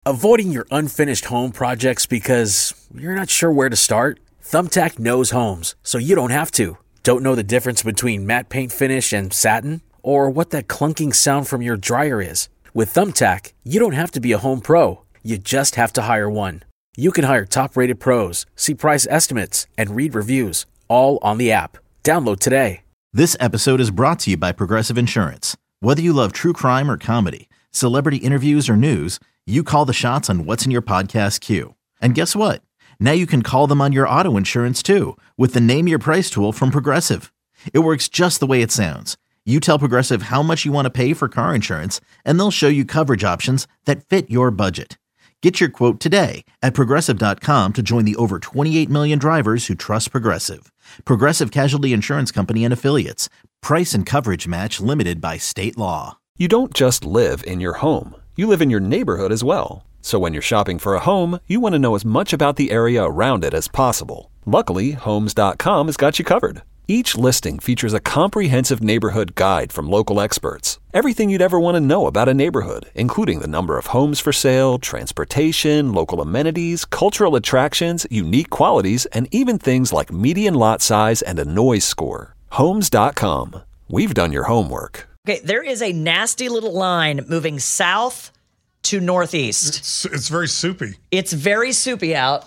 Avoiding your unfinished home projects because you're not sure where to start? Thumbtack knows homes, so you don't have to. Don't know the difference between matte paint finish and satin? Or what that clunking sound from your dryer is? With Thumbtack, you don't have to be a home pro. You just have to hire one. You can hire top-rated pros, see price estimates, and read reviews, all on the app. Download today. This episode is brought to you by Progressive Insurance. Whether you love true crime or comedy, celebrity interviews or news, you call the shots on what's in your podcast queue. And guess what? Now you can call them on your auto insurance too with the Name Your Price tool from Progressive. It works just the way it sounds. You tell Progressive how much you want to pay for car insurance, and they'll show you coverage options that fit your budget. Get your quote today at Progressive.com to join the over 28 million drivers who trust Progressive. Progressive Casualty Insurance Company and Affiliates. Price and coverage match limited by state law. You don't just live in your home. You live in your neighborhood as well. So when you're shopping for a home, you want to know as much about the area around it as possible. Luckily, Homes.com has got you covered. Each listing features a comprehensive neighborhood guide from local experts. Everything you'd ever want to know about a neighborhood, including the number of homes for sale, transportation, local amenities, cultural attractions, unique qualities, and even things like median lot size and a noise score. Homes.com. We've done your homework. Okay, there is a nasty little line moving south to northeast. It's very soupy. It's very soupy out.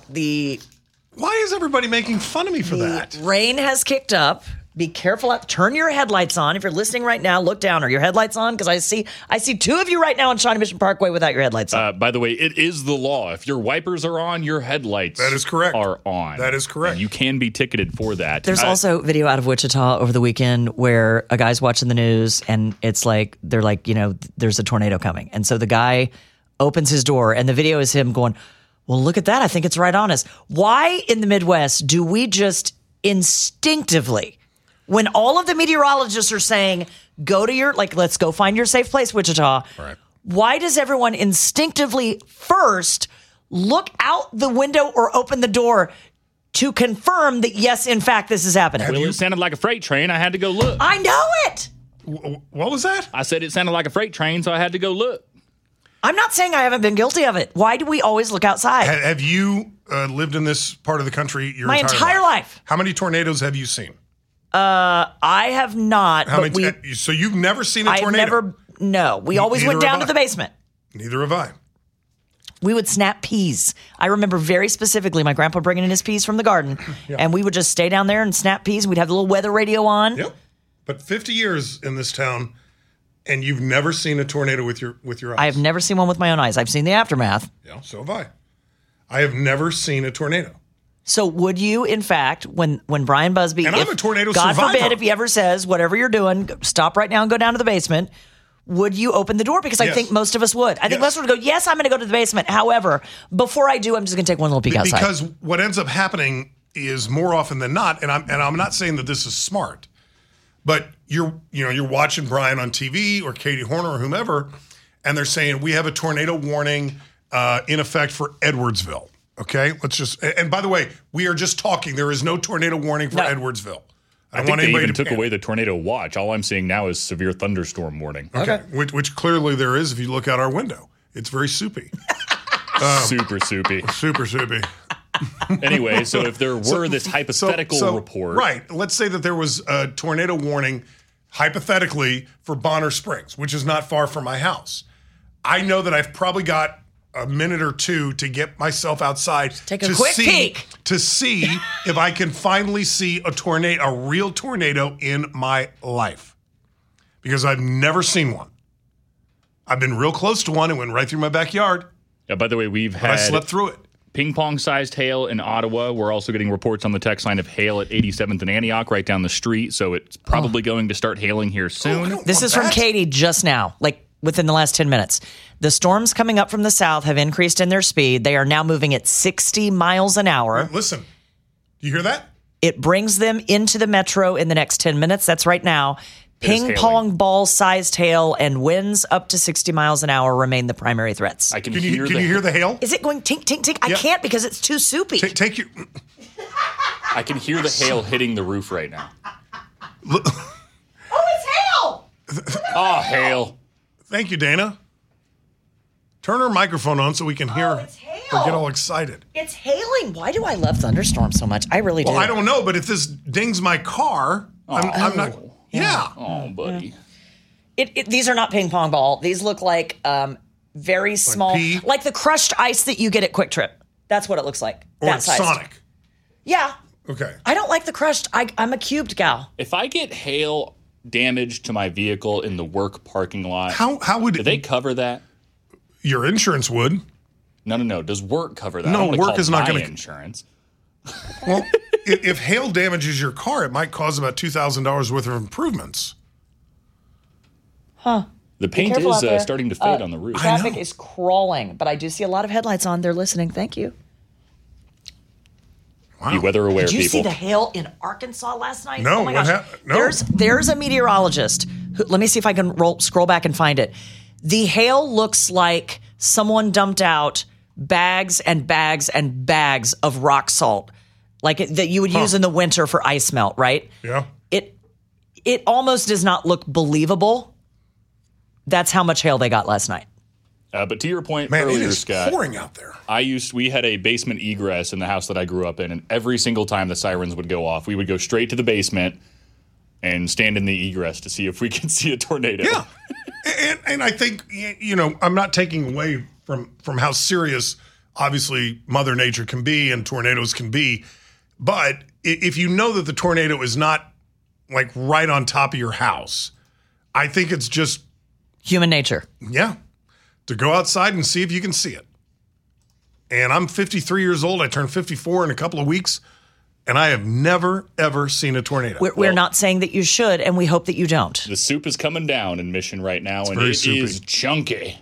Why is everybody making fun of me for that? Rain has kicked up. Be careful out. Turn your headlights on. If you're listening right now, look down. Are your headlights on? Because I see two of you right now on Shawnee Mission Parkway without your headlights on. By the way, it is the law. If your wipers are on, your headlights That is correct. are on. That is correct. And you can be ticketed for that. There's also video out of Wichita over the weekend where a guy's watching the news and it's like, they're like, there's a tornado coming. And so the guy opens his door and the video is him going, well, look at that. I think it's right on us. Why in the Midwest do we just instinctively, when all of the meteorologists are saying, go to your, let's go find your safe place, Wichita. Right. Why does everyone instinctively first look out the window or open the door to confirm that, yes, in fact, this is happening? Well, it sounded like a freight train. I had to go look. I know it. What was that? I said it sounded like a freight train, so I had to go look. I'm not saying I haven't been guilty of it. Why do we always look outside? Have you lived in this part of the country your My entire life? How many tornadoes have you seen? I have not. So you've never seen a tornado? No. We always went down to the basement. Neither have I. We would snap peas. I remember very specifically my grandpa bringing in his peas from the garden, and we would just stay down there and snap peas. And we'd have the little weather radio on. Yep. But 50 years in this town, and you've never seen a tornado with your eyes? I have never seen one with my own eyes. I've seen the aftermath. Yeah, so have I. I have never seen a tornado. So would you, in fact, when Brian Busby, and I'm a tornado God survivor. forbid, if he ever says, whatever you're doing, stop right now and go down to the basement, would you open the door? Because I think most of us would. I think most of us would go, yes, I'm going to go to the basement. However, before I do, I'm just going to take one little peek outside. Because what ends up happening is more often than not, and I'm not saying that this is smart, but you're watching Brian on TV or Katie Horner or whomever, and they're saying we have a tornado warning in effect for Edwardsville. Okay, and by the way, we are just talking. There is no tornado warning for Edwardsville. I think they even took away the tornado watch. All I'm seeing now is severe thunderstorm warning. Okay. Which clearly there is if you look out our window. It's very soupy. Super soupy. Super soupy. Anyway, so if there were this hypothetical report. Right. Let's say that there was a tornado warning, hypothetically, for Bonner Springs, which is not far from my house. I know that I've probably got a minute or two to get myself outside. Take a quick peek. To see if I can finally see a real tornado in my life. Because I've never seen one. I've been real close to one. It went right through my backyard. Yeah, by the way, I slept through it. Ping-pong-sized hail in Ottawa. We're also getting reports on the text line of hail at 87th and Antioch right down the street, so it's probably going to start hailing here soon. This is from Katie just now, within the last 10 minutes. The storms coming up from the south have increased in their speed. They are now moving at 60 miles an hour. Listen, do you hear that? It brings them into the metro in the next 10 minutes. That's right now. Ping pong ball sized hail and winds up to 60 miles an hour remain the primary threats. Can you hear the hail? Is it going tink, tink, tink? I can't because it's too soupy. Take your. I can hear the hail hitting the roof right now. Oh, it's hail! Oh, hail. Thank you, Dana. Turn her microphone on so we can hear it's hail. her get all excited. It's hailing. Why do I love thunderstorms so much? I really do. Well, I don't know, but if this dings my car, I'm not. Yeah. Oh, buddy. These are not ping pong ball. These look like very small, pea? like the crushed ice that you get at Quick Trip. That's what it looks like. Or that it's size. Sonic. Yeah. Okay. I don't like the crushed. I'm a cubed gal. If I get hail damage to my vehicle in the work parking lot, How would do they cover that? your insurance would? No. Does work cover that? No, I don't wanna work call is not my gonna- insurance. Well, if hail damages your car, it might cause about $2,000 worth of improvements. The paint careful out is there. starting to fade on the roof. Traffic is crawling, but I do see a lot of headlights on. They're listening. Thank you. Be weather aware, Did you see people. the hail in Arkansas last night? No, Oh my what gosh. no. There's a meteorologist. Let me see if I can scroll back and find it. The hail looks like someone dumped out bags and bags and bags of rock salt, like that you would use in the winter for ice melt, right? Yeah. It almost does not look believable. That's how much hail they got last night. But to your point Man, it earlier, is Scott, pouring out there. we had a basement egress in the house that I grew up in, and every single time the sirens would go off, we would go straight to the basement and stand in the egress to see if we could see a tornado. Yeah. and I think, I'm not taking away from how serious, obviously, Mother Nature can be and tornadoes can be. But if you know that the tornado is not, like, right on top of your house, I think it's just, Human nature. yeah, to go outside and see if you can see it. And I'm 53 years old. I turn 54 in a couple of weeks, and I have never, ever seen a tornado. We're not saying that you should, and we hope that you don't. The soup is coming down in Mission right now, and very it soupy. is chunky.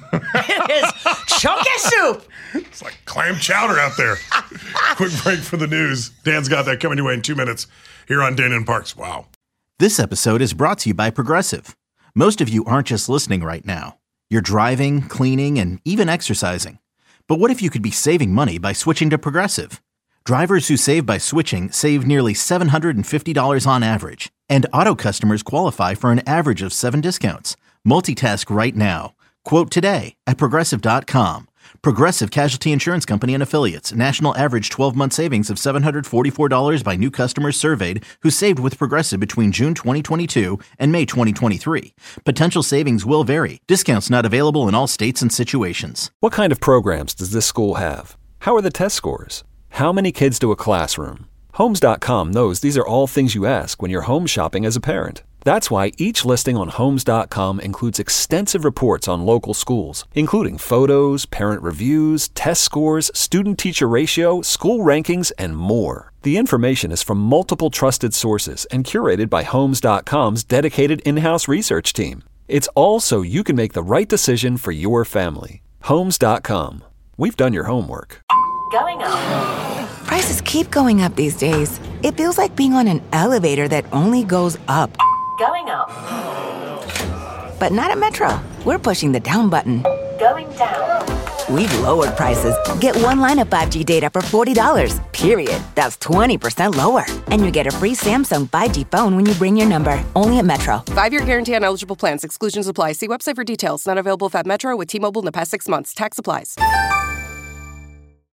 It is chunky soup. It's like clam chowder out there. Quick break for the news. Dan's got that coming your way in 2 minutes here on Dan and Parks. Wow. This episode is brought to you by Progressive. Most of you aren't just listening right now. You're driving, cleaning, and even exercising. But what if you could be saving money by switching to Progressive? Drivers who save by switching save nearly $750 on average. And auto customers qualify for an average of 7 discounts. Multitask right now. Quote today at Progressive.com. Progressive Casualty Insurance Company and Affiliates. National average 12-month savings of $744 by new customers surveyed who saved with Progressive between June 2022 and May 2023. Potential savings will vary. Discounts not available in all states and situations. What kind of programs does this school have? How are the test scores? How many kids do a classroom? Homes.com knows these are all things you ask when you're home shopping as a parent. That's why each listing on Homes.com includes extensive reports on local schools, including photos, parent reviews, test scores, student-teacher ratio, school rankings, and more. The information is from multiple trusted sources and curated by Homes.com's dedicated in-house research team. It's all so you can make the right decision for your family. Homes.com. We've done your homework. Going up. Prices keep going up these days. It feels like being on an elevator that only goes up. Going up. But not at Metro. We're pushing the down button. Going down. We've lowered prices. Get one line of 5G data for $40, period. That's 20% lower. And you get a free Samsung 5G phone when you bring your number. Only at Metro. 5-year guarantee on eligible plans. Exclusions apply. See website for details. Not available if at Metro with T-Mobile in the past 6 months. Tax applies.